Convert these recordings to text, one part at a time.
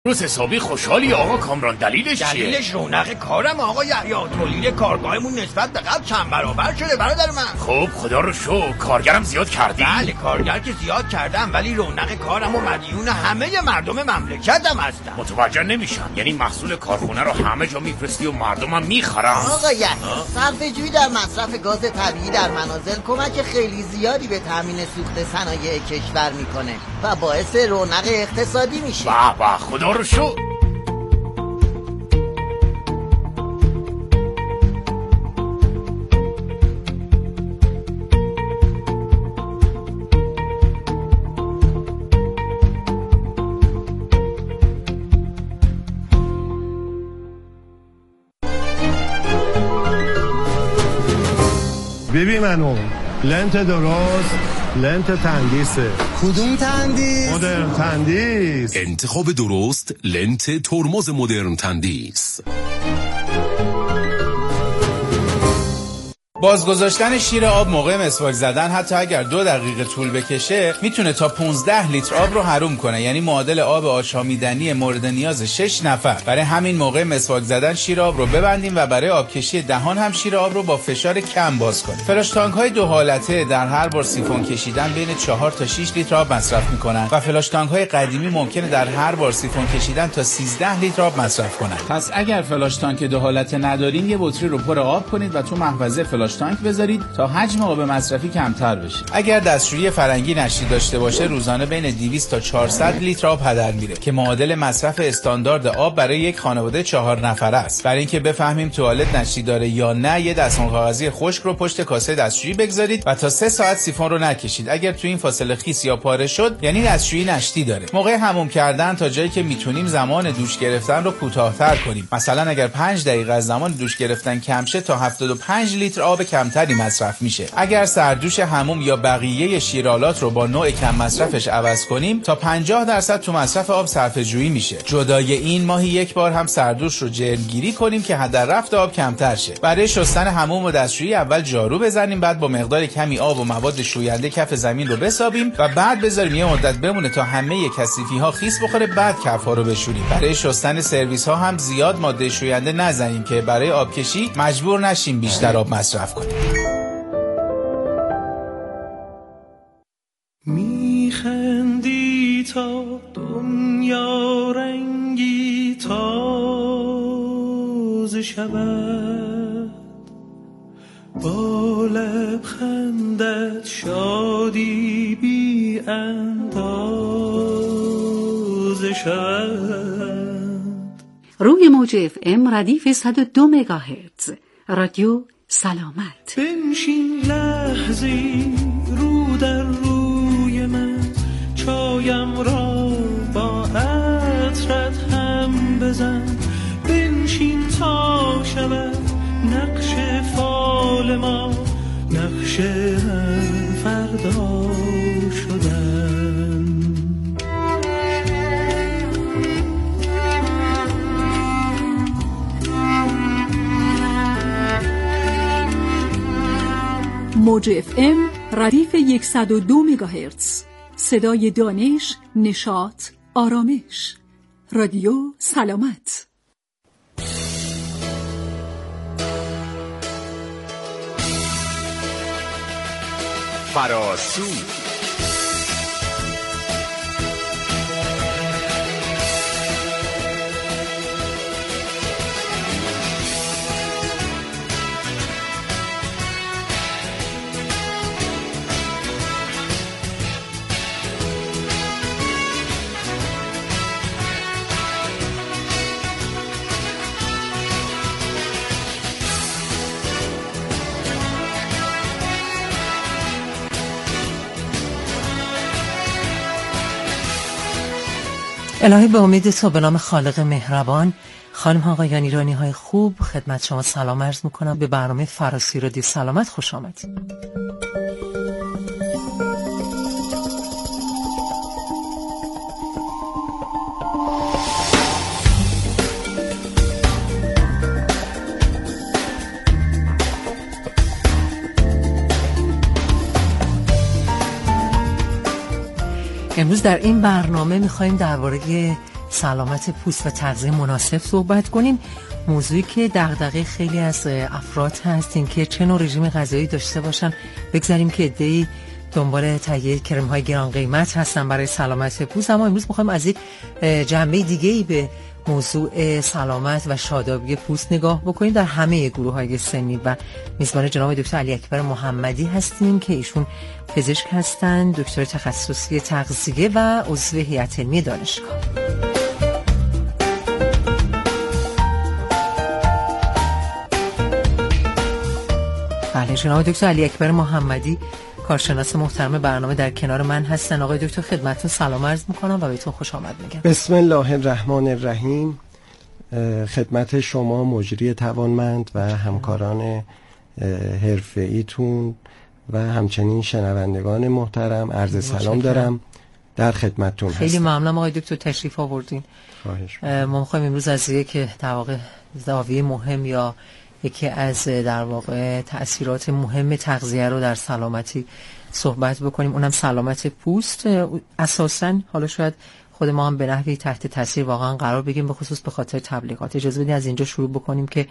روز حسابی خوشحالی آقا کامران. دلیلش چیه؟ دلیلش رونق کارم آقا یحیی. تولید کارگاهمون نسبت به قبل چند برابر شده برادر من. خب خدا رو شکر. کارگرم زیاد کردی؟ بله کارگر که زیاد کردم، ولی رونق کارم و مدیون همه مردم مملکتم هستم. متوجه نمیشم، یعنی محصول کارخونه رو همه جا میفرستی و مردمم میخرن؟ آقا یحیی صرفه‌جویی در مصرف گاز طبیعی در منازل کمک خیلی زیادی به تامین سوخت صنایع کشور میکنه و باعث رونق اقتصادی میشه. به خدا رو شکر. ببین منو لنت درست، لنت تندیسه. کدوم تندیس؟ مدرن تندیس. انتخاب درست لنت ترمز مدرن تندیس. بازگذاشتن شیر آب موقع مسواک زدن حتی اگر 2 دقیقه طول بکشه میتونه تا 15 لیتر آب رو حروم کنه، یعنی معادل آب آشامیدنی مورد نیاز 6 نفر. برای همین موقع مسواک زدن شیر آب رو ببندیم و برای آبکشی دهان هم شیر آب رو با فشار کم باز کنیم. فلاش تانک های 2 حالته در هر بار سیفون کشیدن بین 4 تا 6 لیتر آب مصرف میکنن و فلاش تانک های قدیمی ممکنه در هر بار سیفون کشیدن تا 13 لیتر آب مصرف کنن. پس اگر فلاش تانک 2 حالته ندارین یه بطری رو پر آب کنید و تو محفظه فلاش تانک بذارید تا حجم آب مصرفی کمتر بشه. اگر دستشویی فرنگی نشتی داشته باشه روزانه بین 200 تا 400 لیتر آب هدر میره که معادل مصرف استاندارد آب برای یک خانواده 4 نفره است. برای اینکه بفهمیم توالت نشتی داره یا نه، یه دستمال کاغذی خشک رو پشت کاسه دستشویی بگذارید و تا 3 ساعت سیفون رو نکشید. اگر تو این فاصله خیس یا پاره شد یعنی دستشویی نشتی داره. موقع حموم کردن تا جایی که میتونیم زمان دوش گرفتن رو کوتاه‌تر کنیم. مثلا اگر 5 دقیقه از زمان دوش گرفتن کم شه تا 75 لیتر آب کمتری مصرف میشه. اگر سردوش حموم یا بقیه شیرالات رو با نوع کم مصرفش عوض کنیم تا 50% تو مصرف آب صرفه‌جویی میشه. جدای این ماهی 1 بار هم سردوش رو جرمگیری کنیم که هدر رفت آب کمتر شه. برای شستن حموم و دستشویی اول جارو بزنیم، بعد با مقدار کمی آب و مواد شوینده کف زمین رو بسابیم و بعد بذاریم یه مدت بمونه تا همه کثیفی ها خیس بخوره، بعد کف‌ها رو بشوریم. برای شستن سرویس ها هم زیاد ماده شوینده نزنیم که برای آبکشی مجبور نشیم بیشتر آب مصرف کنیم. میخندی تا دنیا رنگی تازه شود، با لبخندت شادی بی اندازه شود. روی موج FM ردیف 102 مگاهرتز رادیو سلامت. بنشین لحظی رو در روی من، چایم را با عطرت هم بزن. بنشین تا شود نقش فال ما، نقش هم فردا شدن. موج FM ردیف 102 مگاهرتز، صدای دانش، نشاط، آرامش. رادیو سلامت. فراسو الهی به امید تو به نام خالق مهربان. خانم آقایان ایرانی های خوب، خدمت شما سلام عرض میکنم. به برنامه فراسی رادیو سلامت خوش آمدید. امروز در این برنامه میخوایم درباره سلامت پوست و تغذیه مناسب صحبت کنیم. موضوعی که دغدغه خیلی از افراد هست این که چه نوع رژیم غذایی داشته باشن. بگذاریم که عده‌ای دنبال تهیه کرم‌های گران قیمت هستن برای سلامت پوست، اما امروز می‌خوایم از یک جنبه دیگه‌ای به موضوع سلامت و شادابی پوست نگاه بکنیم در همه گروه‌های سنی و میزبان جناب دکتر علی اکبر محمدی هستیم که ایشون پزشک هستند، دکتر تخصصی تغذیه و عضو هیئت علمی دانشگاه. بله، جناب دکتر علی اکبر محمدی کارشناس محترم برنامه در کنار من هستن. آقای دکتر خدمتتون سلام عرض میکنم و بهتون خوش آمد میگم. بسم الله الرحمن الرحیم. خدمت شما مجری توانمند و همکاران حرفه‌ایتون و همچنین شنوندگان محترم عرض سلام دارم، در خدمتتون هستم. خیلی ممنونم آقای دکتر تشریف آوردین. خواهش ما میخوایم امروز از یک در واقع زاویه مهم یا یکی از در واقع تأثیرات مهم تغذیه رو در سلامتی صحبت بکنیم، اونم سلامت پوست. اساساً حالا شاید خود ما هم به نحوی تحت تاثیر واقعا قرار بگیریم، به خصوص به خاطر تبلیغات. اجازه بدید از اینجا شروع بکنیم که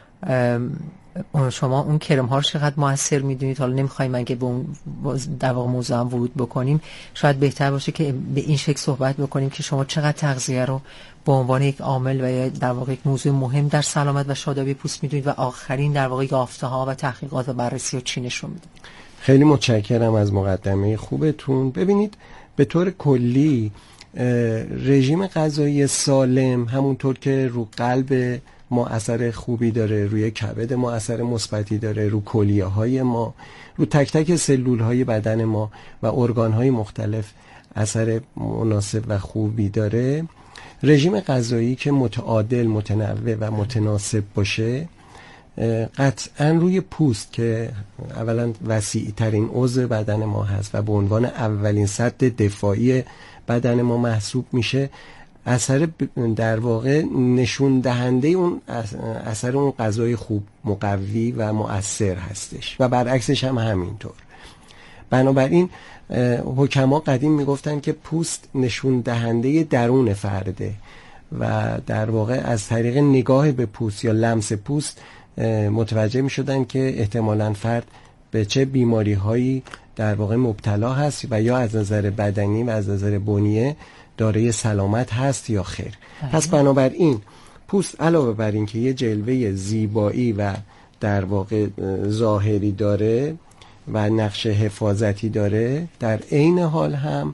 شما اون کرم ها رو چقدر موثر میدونید. حالا نمیخوایم اگه به اون در واقع موضوع هم ورود بکنیم، شاید بهتر باشه که به این شکل صحبت بکنیم که شما چقدر تغذیه رو به عنوان یک عامل و در واقع یک موضوع مهم در سلامت و شادابی پوست میدونید و آخرین در واقع یافته ها و تحقیقات و بررسی ها چی نشون میده. خیلی متشکرم از مقدمه خوبتون. ببینید به طور کلی رژیم غذایی سالم همونطور که رو قلب ما اثر خوبی داره، روی کبد ما اثر مثبتی داره، رو کلیه‌های ما، رو تک تک سلول‌های بدن ما و ارگان‌های مختلف اثر مناسب و خوبی داره. رژیم غذایی که متعادل، متنوع و متناسب باشه قطعاً روی پوست که اولا وسیع ترین عضو بدن ما هست و به عنوان اولین سد دفاعی بدن ما محسوب میشه، اثر در واقع نشون دهنده اون اثر اون غذای خوب، مقوی و مؤثر هستش و برعکسش هم همینطور. بنابراین حکما قدیم میگفتن که پوست نشون دهنده درون فرده و در واقع از طریق نگاه به پوست یا لمس پوست متوجه میشدن که احتمالاً فرد به چه بیماری هایی در واقع مبتلا هست و یا از نظر بدنی و از نظر بنیه دارای سلامت هست یا خیر. پس بنابراین پوست علاوه بر این که یه جلوه زیبایی و در واقع ظاهری داره و نقش حفاظتی داره، در عین حال هم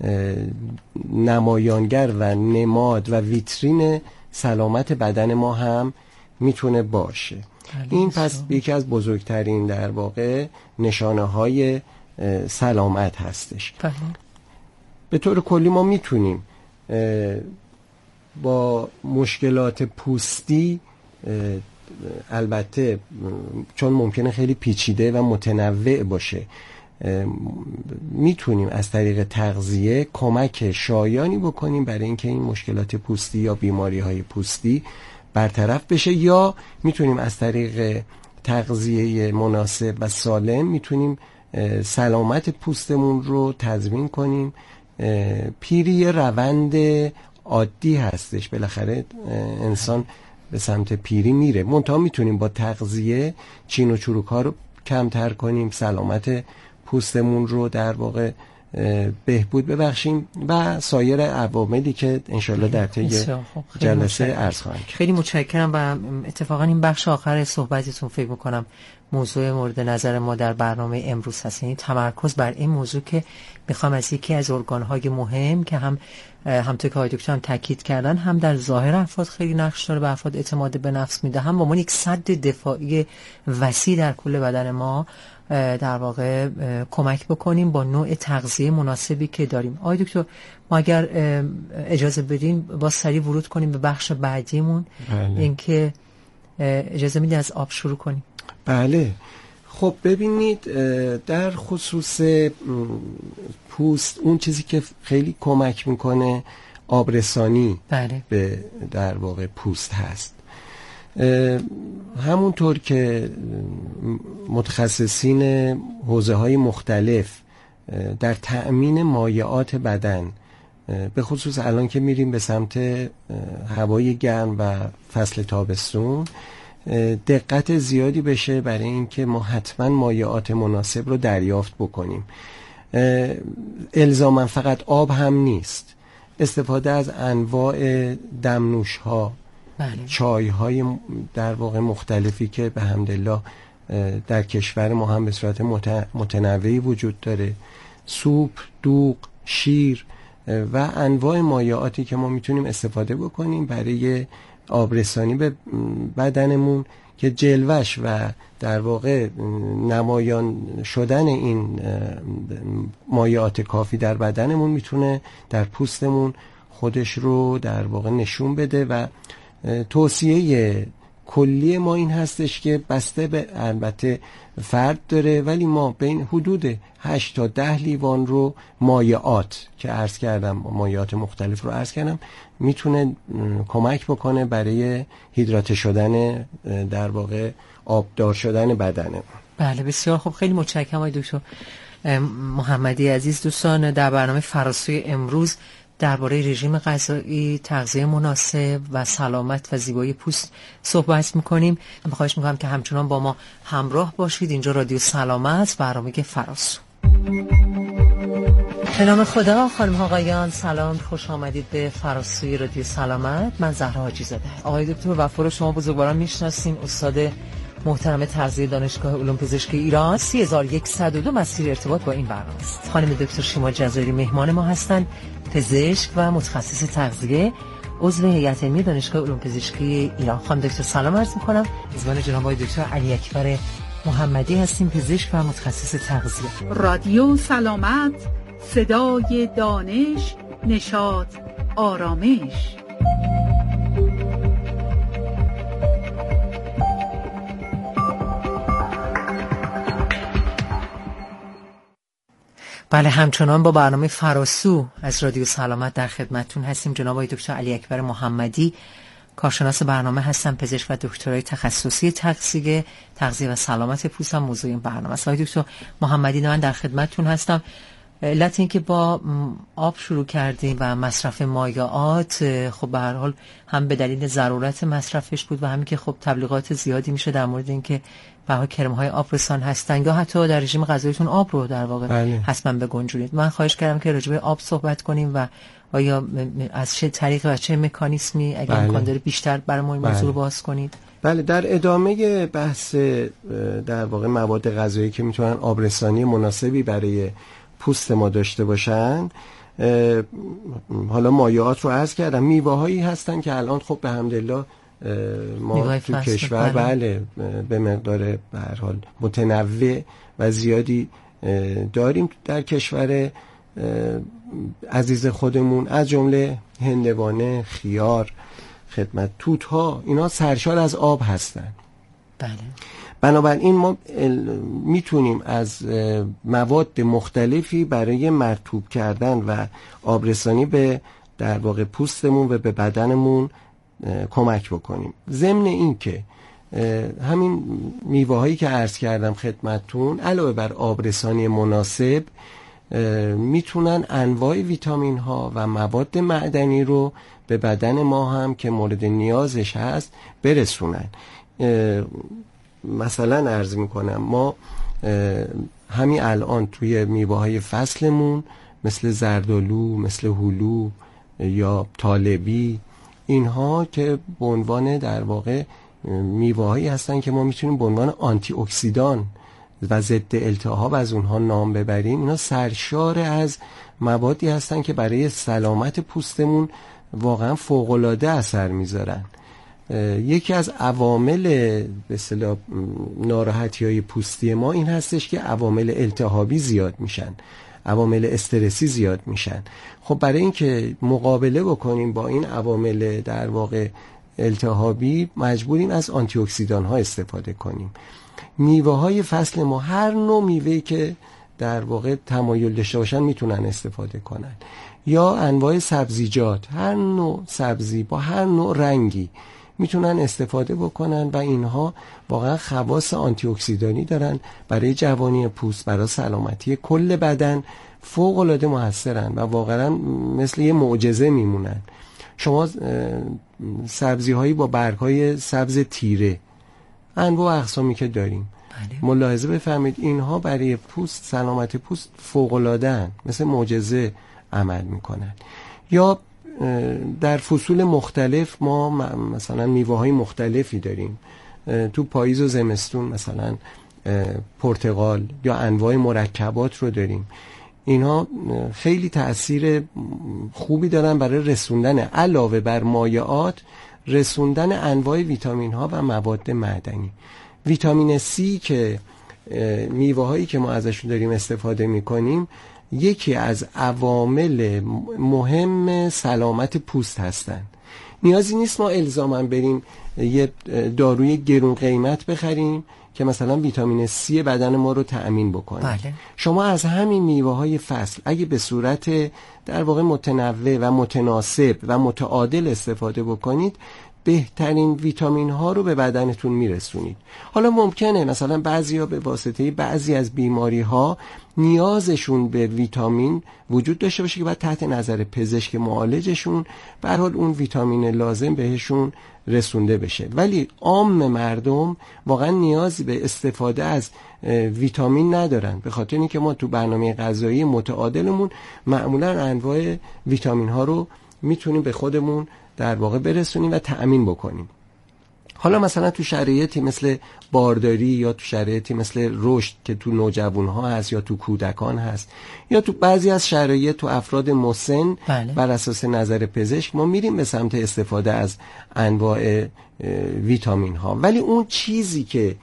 نمایانگر و نماد و ویترین سلامت بدن ما هم میتونه باشه. این پس یکی از بزرگترین در واقع نشانه های سلامت هستش. به طور کلی ما میتونیم با مشکلات پوستی، البته چون ممکنه خیلی پیچیده و متنوع باشه، میتونیم از طریق تغذیه کمک شایانی بکنیم برای اینکه این مشکلات پوستی یا بیماری های پوستی برطرف بشه، یا میتونیم از طریق تغذیه مناسب و سالم میتونیم سلامت پوستمون رو تضمین کنیم. پیری روند عادی هستش، بالاخره انسان به سمت پیری میره، منتها میتونیم با تغذیه چین و چروک ها رو کمتر کنیم، سلامت پوستمون رو در واقع بهبود ببخشیم و سایر عواملی که انشالله در طی جلسه عرض خواهیم کرد. خیلی متشکرم و اتفاقا این بخش آخر صحبتتون فکر میکنم موضوع مورد نظر ما در برنامه امروز هست، یعنی تمرکز بر این موضوع که میخوام از یکی از ارگان‌های مهم که همونطور که آقای دکتر هم تاکید کردن هم در ظاهر افراد خیلی نقش داره، به افراد اعتماد به نفس میده، هم با ما یک سد دفاعی وسیع در کل بدن ما در واقع کمک بکنیم با نوع تغذیه مناسبی که داریم. آقای دکتر ما اگر اجازه بدین با سریع ورود کنیم به بخش بعدیمون. اینکه اجازه میدید از آب شروع کنیم. بله. خب ببینید در خصوص پوست اون چیزی که خیلی کمک میکنه آبرسانی به در واقع پوست هست. همونطور که متخصصین حوزه‌های مختلف در تأمین مایعات بدن به خصوص الان که میریم به سمت هوای گرم و فصل تابستون دقت زیادی بشه برای اینکه ما حتما مایعات مناسب رو دریافت بکنیم. الزاما فقط آب هم نیست، استفاده از انواع دمنوش ها، چای های در واقع مختلفی که به حمدالله در کشور ما هم به صورت متنوعی وجود داره، سوپ، دوغ، شیر و انواع مایعاتی که ما میتونیم استفاده بکنیم برای آبرسانی به بدنمون که جلوش و در واقع نمایان شدن این مایعات کافی در بدنمون میتونه در پوستمون خودش رو در واقع نشون بده. و توصیه کلی ما این هستش که بسته به البته فرد داره، ولی ما بین حدود 8 تا 10 لیوان رو مایعات که عرض کردم، مایعات مختلف رو عرض کردم، میتونه کمک بکنه برای هیدراته شدن در واقع آبدار شدن بدنه. بله بسیار خوب، خیلی متشکرم آقای دکتر محمدی عزیز. دوستان در برنامه فراسوی امروز درباره رژیم غذایی، تغذیه مناسب و سلامت و زیبایی پوست صحبت می‌کنیم. خواهش می‌کنم که همچنان با ما همراه باشید. اینجا رادیو سلامت، برنامه فراسو. به نام خدا، خانم ها آقایان، سلام، خوش آمدید به فراسوی رادیو سلامت. من زهرا حاجی زاده. آقای دکتر وفا رو شما بزرگواران میشناسین، استاد محترم تغذیه دانشگاه علوم پزشکی ایران. 3102 مسیر ارتباط با این برنامه است. خانم دکتر شیما جزایری مهمان ما هستند، پزشک و متخصص تغذیه، عضو هیئت علمی دانشگاه علوم پزشکی ایران. خانم دکتر سلام عرض می‌کنم. میزبان جناب آقای دکتر علی اکبر محمدی هستیم، پزشک و متخصص تغذیه. رادیو سلامت، صدای دانش، نشاط، آرامش. بله، همچنان با برنامه فراسو از رادیو سلامت در خدمتتون هستیم. جناب آقای دکتر علی اکبر محمدی کارشناس برنامه هستن، پزشک و دکترای تخصصی تغذیه و سلامت پوست هم موضوع این برنامه است. آقای دکتر محمدی من در خدمتتون هستم. علت این که با آب شروع کردیم و مصرف مایعات، خب به هر حال هم به دلیل ضرورت مصرفش بود و همین که خب تبلیغات زیادی میشه در مورد اینکه بها کرم‌های آبرسان هستن یا حتی در رژیم غذاییتون آب رو در واقع حتما بگنجونید. من خواهش کردم که راجع به آب صحبت کنیم و آیا از چه طریق و چه مکانیزمی اگر امکان داره بیشتر برای ما این موضوع رو باز کنید. بله، در ادامه بحث در واقع مواد غذایی که میتونن آبرسانی مناسبی برای پوست ما داشته باشن، حالا مایعات رو عرض کردم، میوه هایی هستن که الان خب به حمدالله ما تو کشور بله به مقدار به هر حال متنوع و زیادی داریم در کشور عزیز خودمون، از جمله هندوانه، خیار، خدمت توت ها، اینا سرشار از آب هستن. بله. بنابراین ما میتونیم از مواد مختلفی برای مرطوب کردن و آبرسانی به در واقع پوستمون و به بدنمون کمک بکنیم. ضمن این که همین میوه هایی که عرض کردم خدمتتون علاوه بر آبرسانی مناسب میتونن انواع ویتامین ها و مواد معدنی رو به بدن ما هم که مورد نیازش هست برسونن. مثلا عرض میکنم ما همین الان توی میوه های فصلمون مثل زردآلو، مثل هلو یا طالبی، اینها که به عنوان در واقع میوه هایی هستن که ما میتونیم به عنوان آنتی اکسیدان و ضد التهاب از اونها نام ببریم، اینا سرشار از موادی هستن که برای سلامت پوستمون واقعا فوق‌العاده اثر میذارن. یکی از عوامل به اصطلاح ناراحتی‌های پوستی ما این هستش که عوامل التهابی زیاد میشن، عوامل استرسی زیاد میشن. خب برای اینکه مقابله بکنیم با این عوامل در واقع التهابی مجبوریم از آنتی اکسیدان ها استفاده کنیم. میوه های فصل ما هر نوع میوه‌ای که در واقع تمایل داشته باشن میتونن استفاده کنن، یا انواع سبزیجات، هر نوع سبزی با هر نوع رنگی میتونن استفاده بکنن و اینها واقعا خواص آنتی اکسیدانی دارن برای جوانی پوست، برای سلامتی کل بدن فوق العاده موثرن و واقعا مثل یه معجزه میمونن. شما سبزی هایی با برگ های سبز تیره، انواع اقسامی که داریم، ملاحظه بفرمایید اینها برای پوست، سلامت پوست فوق العاده ان، مثل معجزه عمل میکنن. یا در فصول مختلف ما مثلا میوه های مختلفی داریم، تو پاییز و زمستون مثلا پرتقال یا انواع مرکبات رو داریم. اینها خیلی تأثیر خوبی دارن برای رسوندن، علاوه بر مایعات، رسوندن انواع ویتامین ها و مواد معدنی. ویتامین C که میوه هایی که ما ازشون داریم استفاده میکنیم یکی از عوامل مهم سلامت پوست هستن. نیازی نیست ما الزاما بریم یه داروی گرون قیمت بخریم که مثلا ویتامین C بدن ما رو تأمین بکنه. بله. شما از همین میوه های فصل اگه به صورت در واقع متنوع و متناسب و متعادل استفاده بکنید، بهترین ویتامین ها رو به بدنتون میرسونید. حالا ممکنه مثلا بعضیا به واسطه بعضی از بیماری ها نیازشون به ویتامین وجود داشته باشه که بعد تحت نظر پزشک معالجشون به هر حال اون ویتامین لازم بهشون رسونده بشه. ولی عام مردم واقعا نیازی به استفاده از ویتامین ندارن، به خاطر اینکه ما تو برنامه غذایی متعادلمون معمولا انواع ویتامین ها رو میتونیم به خودمون در واقع برسونیم و تأمین بکنیم. حالا مثلا تو شرایطی مثل بارداری یا تو شرایطی مثل رشد که تو نوجوان ها هست یا تو کودکان هست یا تو بعضی از شرایط تو افراد مسن، بر اساس نظر پزشک ما میریم به سمت استفاده از انواع ویتامین ها. ولی اون چیزی که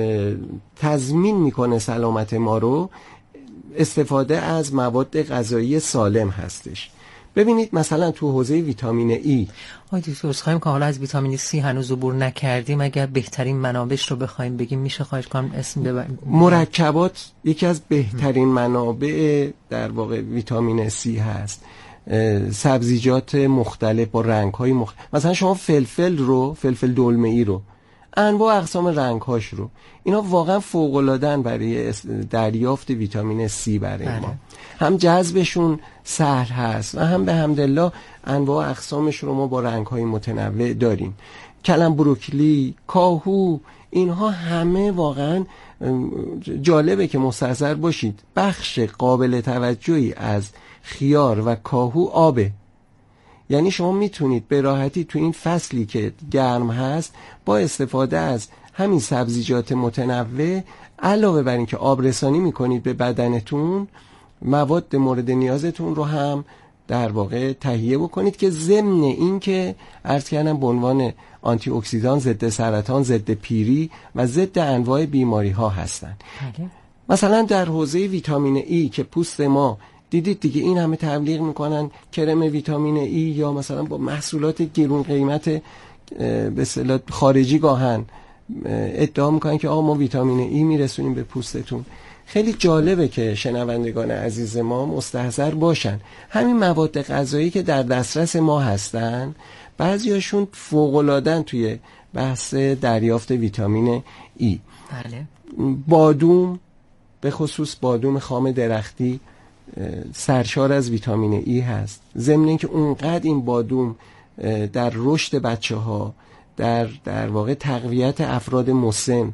تضمین میکنه سلامت ما رو استفاده از مواد غذایی سالم هستش. ببینید مثلا تو حوزه ویتامین ای، دکتر خواهیم که حالا از ویتامین C هنوز عبور نکردیم، اگر بهترین منابعش رو بخوایم بگیم میشه خواهش کنم اسم ببریم؟ مرکبات یکی از بهترین منابع در واقع ویتامین C هست. سبزیجات مختلف با رنگ‌های مختلف، مثلا شما فلفل دلمه ای رو، انواع اقسام رنگ‌هاش رو، اینا واقعا فوق‌العاده‌اند برای دریافت ویتامین C برای ما. هم جذبشون سهل هست و هم به حمدالله انواع اقسامش رو ما با رنگ‌های متنوع داریم. کلم بروکلی، کاهو، اینها همه واقعا جالبه که مستحضر باشید بخش قابل توجهی از خیار و کاهو آبه. یعنی شما میتونید به راحتی تو این فصلی که گرم هست با استفاده از همین سبزیجات متنوع، علاوه بر این که آب رسانی میکنید به بدنتون، مواد مورد نیازتون رو هم در واقع تهیه بکنید که ضمن این که عرض کردم به عنوان آنتی اکسیدان، ضد سرطان، ضد پیری و ضد انواع بیماری ها هستن. مثلا در حوزه ویتامین ای که پوست ما دیدید دیگه این همه تبلیغ میکنن کرم ویتامین ای یا مثلا با محصولات گرون قیمت به اصطلاح خارجی گاهن ادعا میکنن که آقا ما ویتامین ای میرسونیم به پوستتون. خیلی جالبه که شنوندگان عزیز ما مستحضر باشن همین مواد غذایی که در دسترس ما هستن بعضیاشون فوق‌العاده‌اند توی بحث دریافت ویتامین ای. بله. بادوم، به خصوص بادوم خام درختی، سرشار از ویتامین ای هست. ضمن اینکه اونقدر این بادوم در رشد بچه‌ها، در واقع تقویت افراد مسن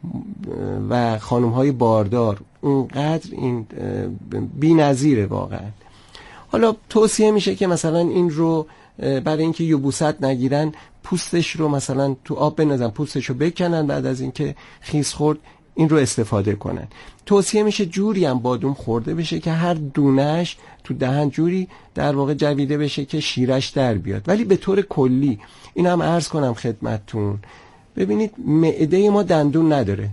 و خانم‌های باردار اونقدر این بی‌نظیره واقعا. حالا توصیه میشه که مثلا این رو برای اینکه یبوست نگیرن پوستش رو مثلا تو آب بندازن، پوستش رو بکنن، بعد از اینکه خیس خورد این رو استفاده کنن. توصیه میشه جوری هم بادوم خورده بشه که هر دونش تو دهن جوری در واقع جویده بشه که شیرش در بیاد. ولی به طور کلی این هم عرض کنم خدمتتون، ببینید معده ما دندون نداره.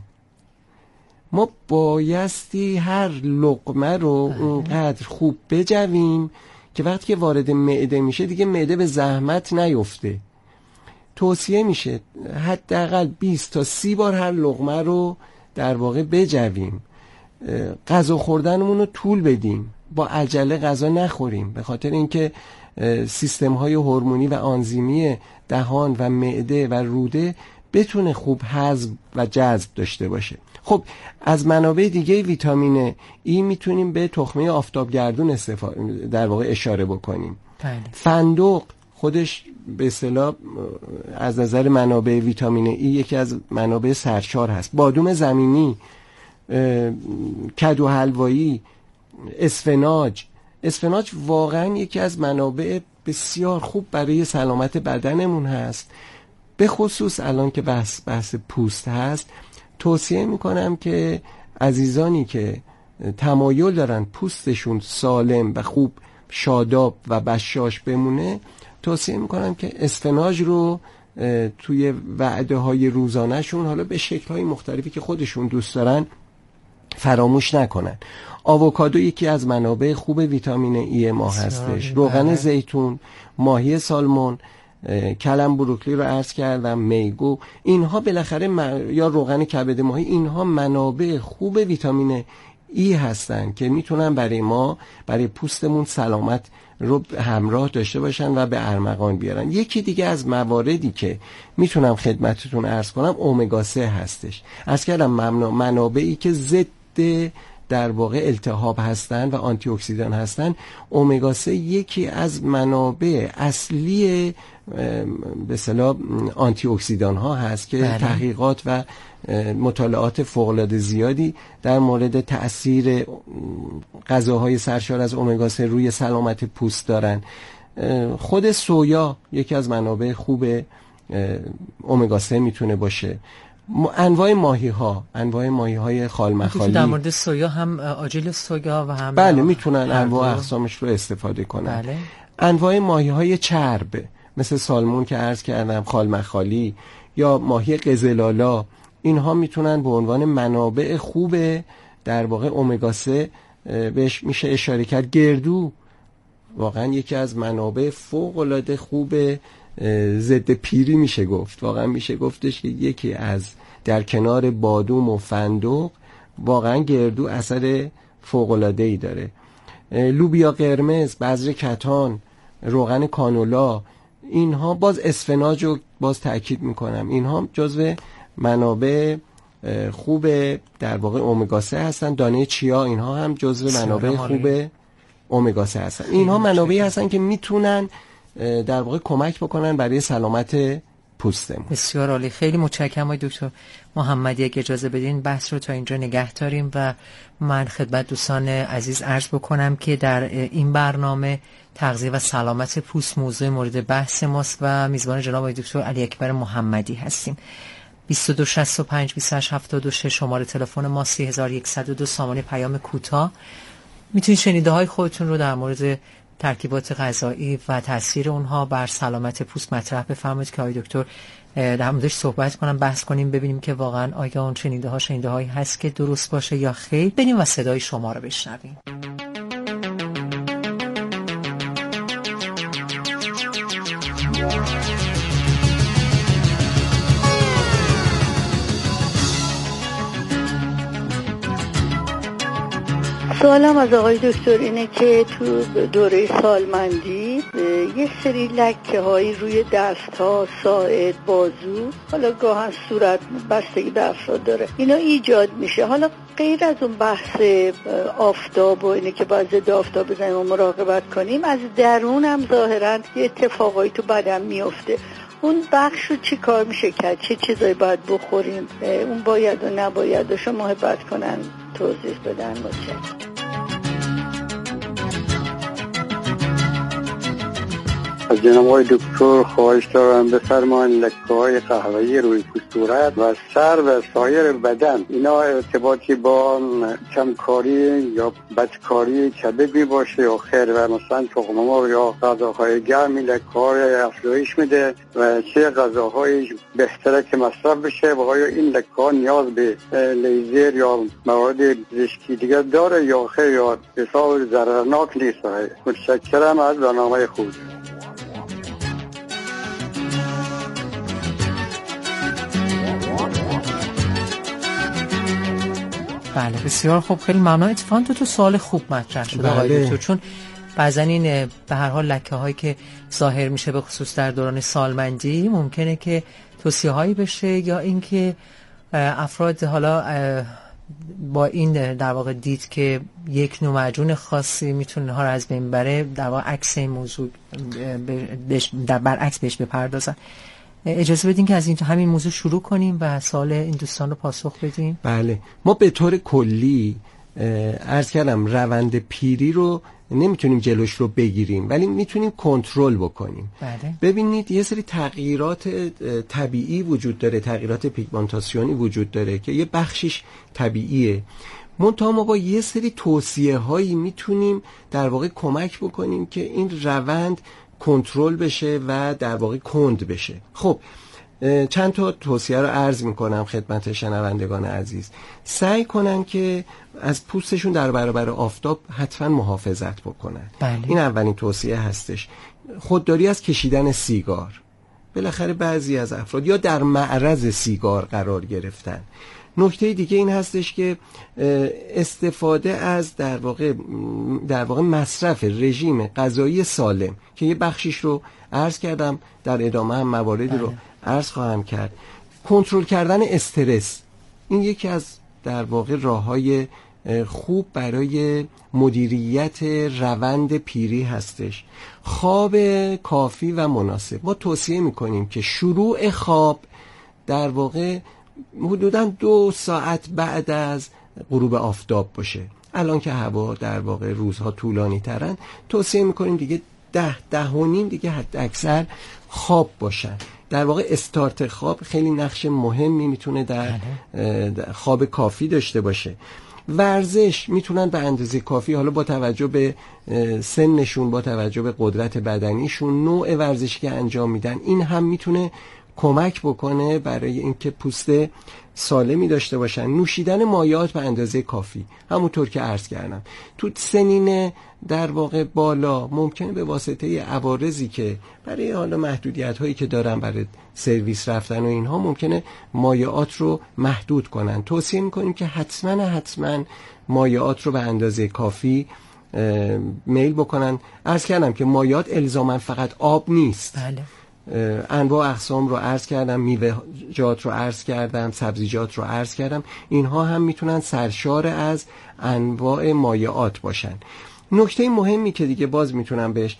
ما بایستی هر لقمه رو اونقدر خوب بجویم که وقتی که وارد معده میشه دیگه معده به زحمت نیفته. توصیه میشه حداقل 20 تا 30 بار هر لقمه رو در واقع بجویم. غذا خوردنمون رو طول بدیم، با عجله غذا نخوریم، به خاطر اینکه سیستم های هورمونی و آنزیمی دهان و معده و روده بتونه خوب هضم و جذب داشته باشه. خب از منابع دیگه ویتامین ای میتونیم به تخمه آفتابگردون در واقع اشاره بکنیم. فندق خودش به اصطلاح از نظر منابع ویتامین ای یکی از منابع سرشار هست. بادوم زمینی، کدو حلوایی، اسفناج واقعا یکی از منابع بسیار خوب برای سلامت بدنمون هست. به خصوص الان که بحث پوست هست، توصیه میکنم که عزیزانی که تمایل دارن پوستشون سالم و خوب شاداب و بشاش بمونه، توصیه میکنم که اسفناج رو توی وعده های روزانهشون حالا به شکل های مختلفی که خودشون دوست دارن فراموش نکنن. آووکادو یکی از منابع خوب ویتامین ای ما هستش. روغن زیتون، ماهی سالمون، کلم بروکلی رو عرض کردم، میگو، اینها بالاخره یا روغن کبد ماهی، اینها منابع خوب ویتامین ای هستن که میتونن برای پوستمون سلامت رو همراه داشته باشن و به ارمغان بیارن. یکی دیگه از مواردی که میتونم خدمتتون عرض کنم امگا 3 هستش. عرض کردم منابعی که ضد در واقع التهاب هستن و آنتی اکسیدان هستن. امگا 3 یکی از منابع اصلی به اصطلاح آنتی اکسیدان ها هست که تحقیقات و مطالعات فوق العاده زیادی در مورد تأثیر غذاهای سرشار از امگا 3 روی سلامت پوست دارن. خود سویا یکی از منابع خوب امگا 3 میتونه باشه. انواع ماهی های خالمخالی، در مورد سویا هم آجیل سویا و هم بله میتونن انواع اقسامش رو استفاده کنن. انواع ماهی های چرب مثل سالمون که عرض کردم، خالمخالی یا ماهی قزلالا، اینها میتونن به عنوان منابع خوب در واقع امگا 3 بهش میشه اشاره کرد. گردو واقعا یکی از منابع فوق العاده خوب ضد پیری میشه گفت. واقعا میشه گفتش که یکی از در کنار بادوم و فندق واقعا گردو اثر فوق العاده ای داره. لوبیا قرمز، بذر کتان، روغن کانولا، اینها باز اسفناج رو باز تأکید میکنم، اینها جزو منابع خوب در واقع امگا 3 هستن. دانه چیا، اینها هم جزو منابع خوب امگا 3 هستن. اینها منابعی هستن که میتونن در واقع کمک بکنن برای سلامت پوستمون. بسیار عالی، خیلی متشکرم دکتر محمدی. اگه اجازه بدین بحث رو تا اینجا نگه داریم و من خدمت دوستان عزیز عرض بکنم که در این برنامه تغذیه و سلامت پوست موضوع مورد بحث ماست و میزبان جناب دکتر علی اکبر محمدی هستیم. 2265 2876 شماره تلفن ما، 3102 سامانه پیام کوتاه. میتونید شنیده های خودتون رو در مورد ترکیبات غذایی و تاثیر اونها بر سلامت پوست مطرح بفرمایید که آقای دکتر در موردش صحبت کنم، بحث کنیم، ببینیم که واقعا آیا اون شنیده هایی هست که درست باشه یا خیر. بریم و صدای شما رو بشنویم. سوالم از آقای دکتر اینه که تو دوره سالمندی یه سری لکه هایی روی دست ها، ساعد، بازو، حالا گاهن صورت، بستگی به افراد داره، اینا ایجاد میشه. حالا غیر از اون بحث آفتاب و اینه که باید ضد آفتاب بزنیم و مراقبت کنیم، از درون هم ظاهرا یه اتفاقایی تو بدن میفته. اون بخش رو چی کار میشه کرد؟ چه چیزایی باید بخوریم؟ اون باید و نباید و شما محبت کنن توضیح بدن. متشکرم. از جناب آقای دکتر خواهش دارم بفرمایید لکه‌های قهوه‌ای روی پوست صورت و سر و سایر بدن اینا ارتباطی با کمکاری یا بدکاری کبد باشه یا خیر، و مثلا تخم‌مرغ یا غذاهای گرمی لکه‌ها افزایش میده و چه غذاهایی بهتره که مصرف بشه و آیا این لکه‌ها نیاز به لیزر یا مواد پزشکی دیگه داره یا خیر، یا بسیار ضررناک نیست؟ متشکرم از برنامه خوب. بله بسیار خوب، خیلی ممنون. اتفاقاً تو سوال خوب مطرح شد آقای دکتر، چون بعضن این به هر حال لکه هایی که ظاهر میشه به خصوص در دوران سالمندی ممکنه که توصیه هایی بشه یا اینکه افراد حالا با این در واقع دید که یک نوع معجون خاصی میتونه اینها رو از بین بره، در واقع عکس این موضوع برعکس بهش بپردازن. اجازه بدین که از همین موضوع شروع کنیم و سوال این دوستان رو پاسخ بدیم. بله، ما به طور کلی عرض کردم روند پیری رو نمیتونیم جلوش رو بگیریم ولی میتونیم کنترل بکنیم. بله. ببینید یه سری تغییرات طبیعی وجود داره، تغییرات پیگمنتاسیونی وجود داره که یه بخشش طبیعیه، منتها ما با یه سری توصیه هایی میتونیم در واقع کمک بکنیم که این روند کنترل بشه و در واقع کند بشه. خب چند تا توصیه رو عرض میکنم خدمت شنوندگان عزیز. سعی کنن که از پوستشون در برابر آفتاب حتما محافظت بکنن. بله. این اولین توصیه هستش. خودداری از کشیدن سیگار. بالاخره بعضی از افراد یا در معرض سیگار قرار گرفتن. نکته دیگه این هستش که استفاده از در واقع مصرف رژیم غذایی سالم که یه بخشیش رو عرض کردم، در ادامه هم مواردی رو عرض خواهم کرد. کنترل کردن استرس، این یکی از در واقع راه‌های خوب برای مدیریت روند پیری هستش. خواب کافی و مناسب. ما توصیه می‌کنیم که شروع خواب در واقع حدوداً 2 ساعت بعد از غروب آفتاب باشه. الان که هوا در واقع روزها طولانی ترن، توصیه میکنیم دیگه 10-10:30 دیگه حد اکثر خواب باشن. در واقع استارت خواب خیلی نقش مهمی میتونه در خواب کافی داشته باشه. ورزش میتونن به اندازه کافی، حالا با توجه به سنشون، با توجه به قدرت بدنیشون، نوع ورزشی که انجام میدن، این هم میتونه کمک بکنه برای اینکه پوست سالمی داشته باشن. نوشیدن مایعات به اندازه کافی، همونطور که عرض کردم تو سنین در واقع بالا ممکنه به واسطه عوارضی که برای حالا محدودیت هایی که دارن برای سرویس رفتن و اینها ممکنه مایعات رو محدود کنن. توصیه میکنیم که حتما مایعات رو به اندازه کافی میل بکنن. عرض کردم که مایعات الزاما فقط آب نیست. بله. انواع اقسام رو عرض کردم، میوه‌جات رو عرض کردم، سبزیجات رو عرض کردم، اینها هم میتونن سرشار از انواع مایعات باشن. نکته مهمی که دیگه باز میتونم بهش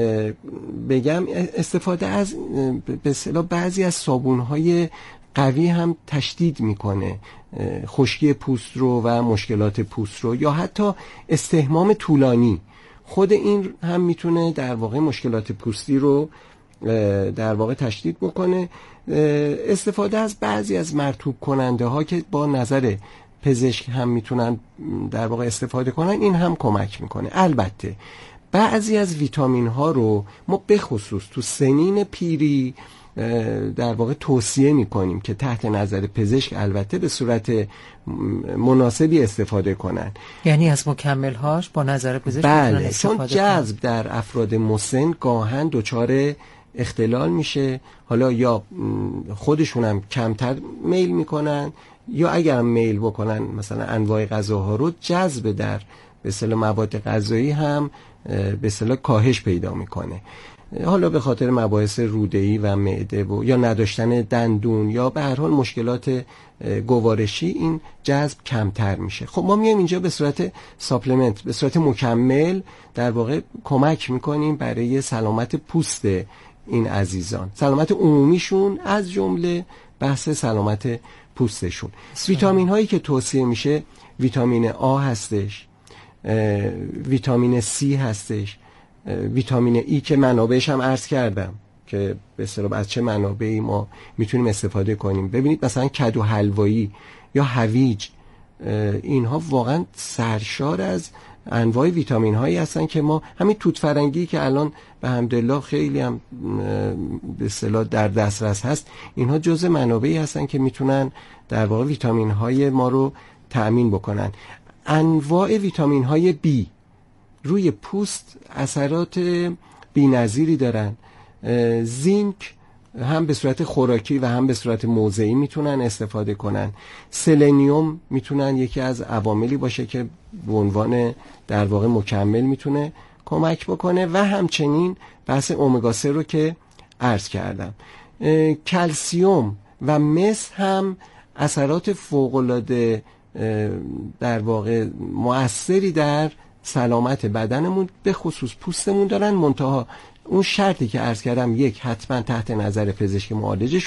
بگم، استفاده از به اصطلاح بعضی از صابون‌های قوی هم تشدید میکنه خشکی پوست رو و مشکلات پوست رو، یا حتی استحمام طولانی، خود این هم میتونه در واقع مشکلات پوستی رو در واقع تشدید بکنه. استفاده از بعضی از مرطوب کننده ها که با نظر پزشک هم میتونن در واقع استفاده کنن، این هم کمک میکنه. البته بعضی از ویتامین ها رو ما به خصوص تو سنین پیری در واقع توصیه میکنیم که تحت نظر پزشک البته به صورت مناسبی استفاده کنن. یعنی از مکمل هاش با نظر پزشک بله، چون جذب در افراد مسن گاهن دچار اختلال میشه، حالا یا خودشون هم کمتر میل میکنن یا اگر میل بکنن مثلا انواع غذاها رو، جذب در به اصطلاح مواد غذایی هم به اصطلاح کاهش پیدا میکنه، حالا به خاطر مباحث روده‌ای و معده و یا نداشتن دندون یا به هر حال مشکلات گوارشی، این جذب کمتر میشه. خب ما میایم اینجا به صورت ساپلمنت، به صورت مکمل در واقع کمک میکنیم برای سلامت پوست این عزیزان، سلامت عمومیشون از جمله بحث سلامت پوستشون. ویتامین هایی که توصیه میشه ویتامین آ هستش، ویتامین سی هستش، ویتامین ای که منابعش هم عرض کردم که به اصطلاح از چه منابعی ما میتونیم استفاده کنیم. ببینید مثلا کدو حلوایی یا هویج، اینها واقعا سرشار از انواع ویتامین هایی هستن که ما همین توت فرنگی که الان به حمدالله خیلی هم به اصطلاح در دسترس هست، اینها جزء منابعی هستن که میتونن در واقع ویتامین های ما رو تأمین بکنن. انواع ویتامین های بی روی پوست اثرات بی‌نظیری دارن. زینک هم به صورت خوراکی و هم به صورت موضعی میتونن استفاده کنن. سلنیوم میتونن یکی از عواملی باشه که به عنوان در واقع مکمل میتونه کمک بکنه و همچنین بحث امگا 3 رو که عرض کردم. کلسیوم و مس هم اثرات فوق‌العاده در واقع مؤثری در سلامت بدنمون به خصوص پوستمون دارن. منتها اون شرطی که عرض کردم، یک، حتما تحت نظر پزشک معالجه